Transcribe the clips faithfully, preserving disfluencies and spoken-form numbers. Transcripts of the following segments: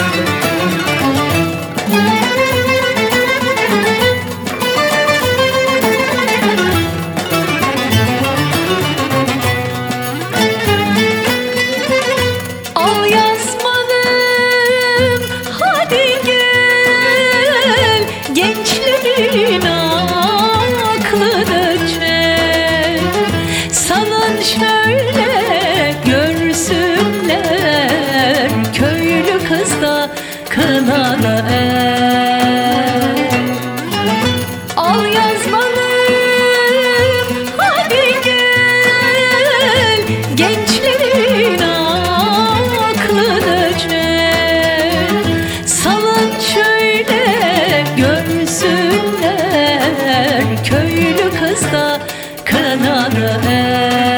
Al yazmalım, hadi gel, gençlerin aklını çel. Salın şöyle görsünler, köylü kızda kınalı el. Al yazmalım, hadi gel, gençlerin aklını çel. Salın şöyle görsünler, köylü kızda kınalı el.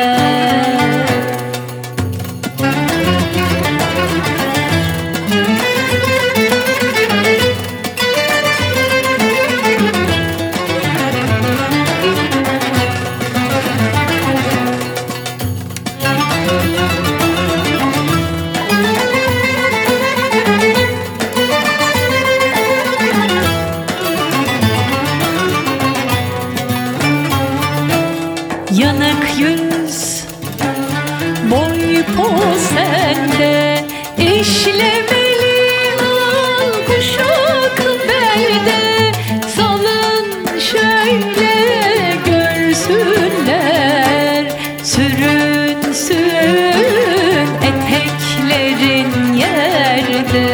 Yanık yüz, boy poz sende, işlemeli al kuşak belde. Salın şöyle görsünler, sürünsün eteklerin yerde.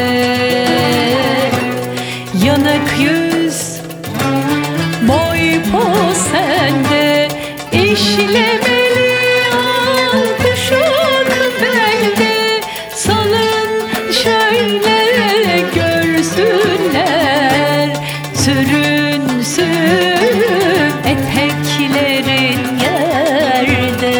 Yanık yüz, boy poz sende, İşlemeli al kuşak belde. Salın şöyle görsünler, sürünsün eteklerin yerde.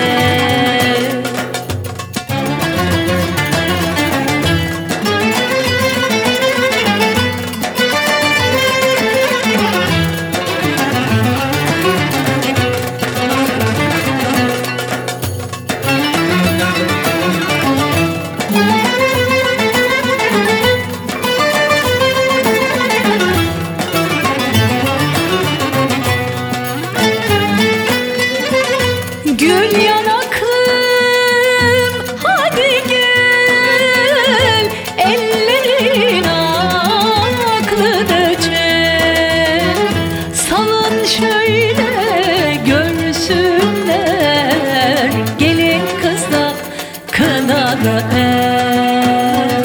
Gül yanaklım, hadi gel, ellerin aklını çel. Salın şöyle görsünler, gelin kızla kınalı el.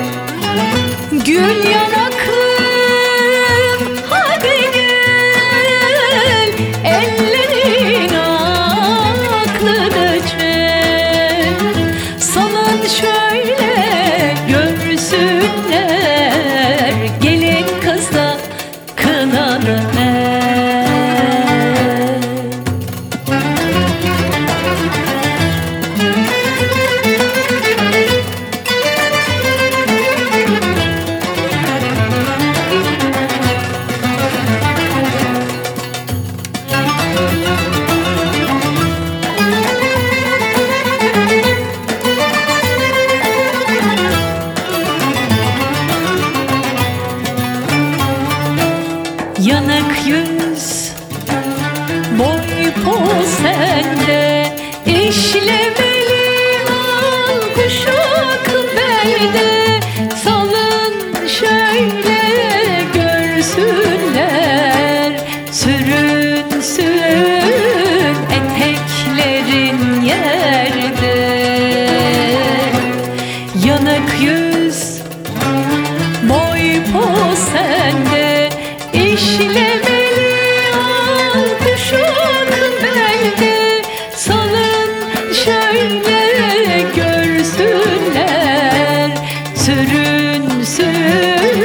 Gül yanaklım, hadi gel, ellerin aklını çel. Salın şöyle görsünler, gelin kızla kınalı el. Yanık yüz, boy poz sende, işlemeli al kuşak belde. Salın şöyle görsünler, sürünsün eteklerin yerde. Yanık yüz, boy poz sende, İşlemeli al kuşak belde. Salın şöyle görsünler, sürünsün